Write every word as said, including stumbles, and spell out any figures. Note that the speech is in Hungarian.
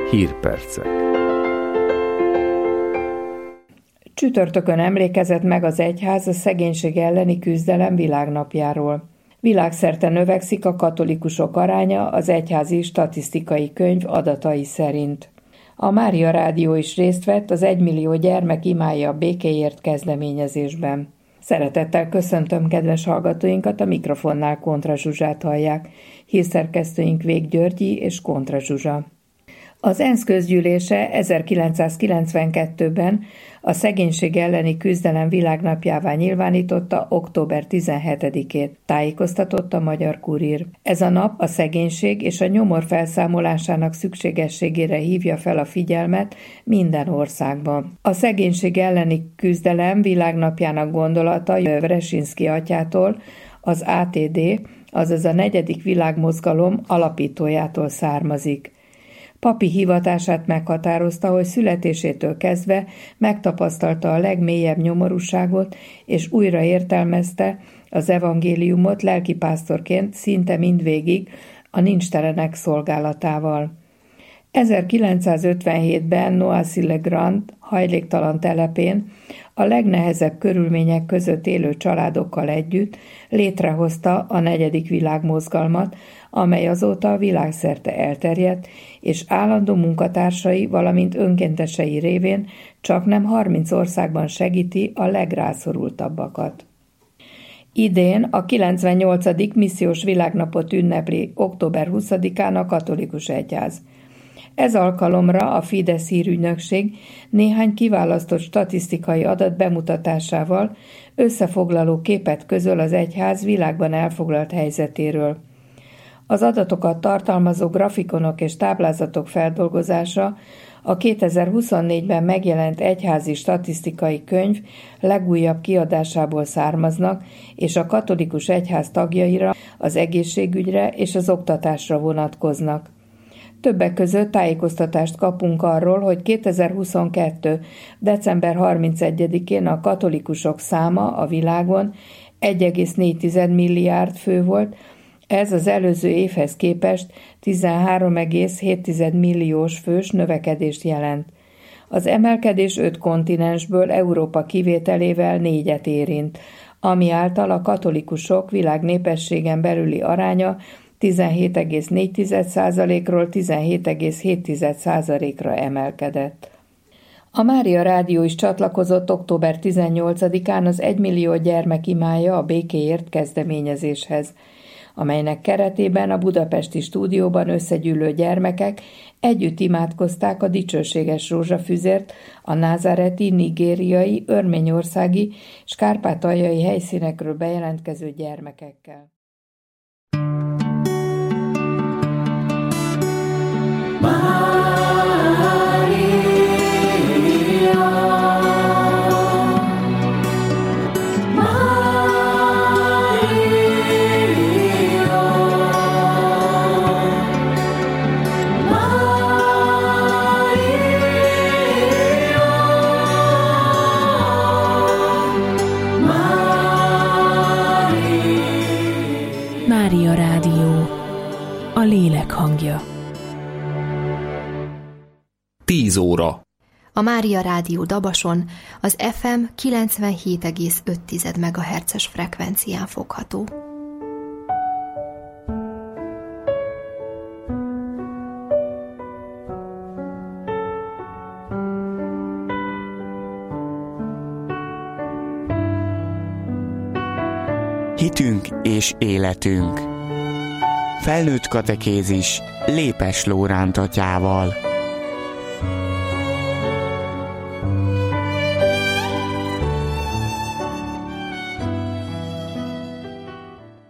Hírpercek. Csütörtökön emlékezett meg az egyház a szegénység elleni küzdelem világnapjáról. Világszerte növekszik a katolikusok aránya az egyházi statisztikai könyv adatai szerint. A Mária Rádió is részt vett az egymillió gyermek imádja a békéért kezdeményezésben. Szeretettel köszöntöm kedves hallgatóinkat, a mikrofonnál Kontra Zsuzsát hallják. Hírszerkesztőink Vég Györgyi és Kontra Zsuzsa. Az ENSZ közgyűlése ezerkilencszázkilencvenkettőben a szegénység elleni küzdelem világnapjává nyilvánította október tizenhetedikét, tájékoztatott a Magyar Kurír. Ez a nap a szegénység és a nyomor felszámolásának szükségességére hívja fel a figyelmet minden országban. A szegénység elleni küzdelem világnapjának gondolata Brzezinski atyától, az á té dé, azaz a negyedik világmozgalom alapítójától származik. Papi hivatását meghatározta, hogy születésétől kezdve megtapasztalta a legmélyebb nyomorúságot, és újra értelmezte az evangéliumot lelkipásztorként szinte mindvégig a nincstelenek szolgálatával. ezerkilencszázötvenhétben Noisy-le-Grand hajléktalan telepén a legnehezebb körülmények között élő családokkal együtt létrehozta a negyedik világmozgalmat, amely azóta világszerte elterjedt, és állandó munkatársai, valamint önkéntesei révén csaknem harminc országban segíti a legrászorultabbakat. Idén a kilencvennyolcadik missziós világnapot ünnepli október huszadikán a katolikus egyház. Ez alkalomra a Fidesz hírügynökség néhány kiválasztott statisztikai adat bemutatásával összefoglaló képet közöl az egyház világban elfoglalt helyzetéről. Az adatokat tartalmazó grafikonok és táblázatok feldolgozása a kétezer-huszonnégyben megjelent egyházi statisztikai könyv legújabb kiadásából származnak, és a katolikus egyház tagjaira, az egészségügyre és az oktatásra vonatkoznak. Többek között tájékoztatást kapunk arról, hogy kétezer-huszonkettő. december harmincegyedikén a katolikusok száma a világon egy egész négy milliárd fő volt, ez az előző évhez képest tizenhárom egész hét milliós fős növekedést jelent. Az emelkedés öt kontinensből Európa kivételével négyet érint, ami által a katolikusok világnépességen belüli aránya tizenhét egész négy százalékról tizenhét egész hét százalékra emelkedett. A Mária Rádió is csatlakozott október tizennyolcadikán az egymillió gyermek imádja a békéért kezdeményezéshez, amelynek keretében a budapesti stúdióban összegyűlő gyermekek együtt imádkozták a dicsőséges rózsafüzért a názáreti, nigériai, örményországi és kárpátaljai helyszínekről bejelentkező gyermekekkel. Mária Rádió, a lélek hangja. tíz óra. A Mária Rádió Dabason az ef em kilencvenhét egész öt megahertzes frekvencián fogható. Hitünk és életünk. Felnőtt katekézis Lépes Lóránt atyával.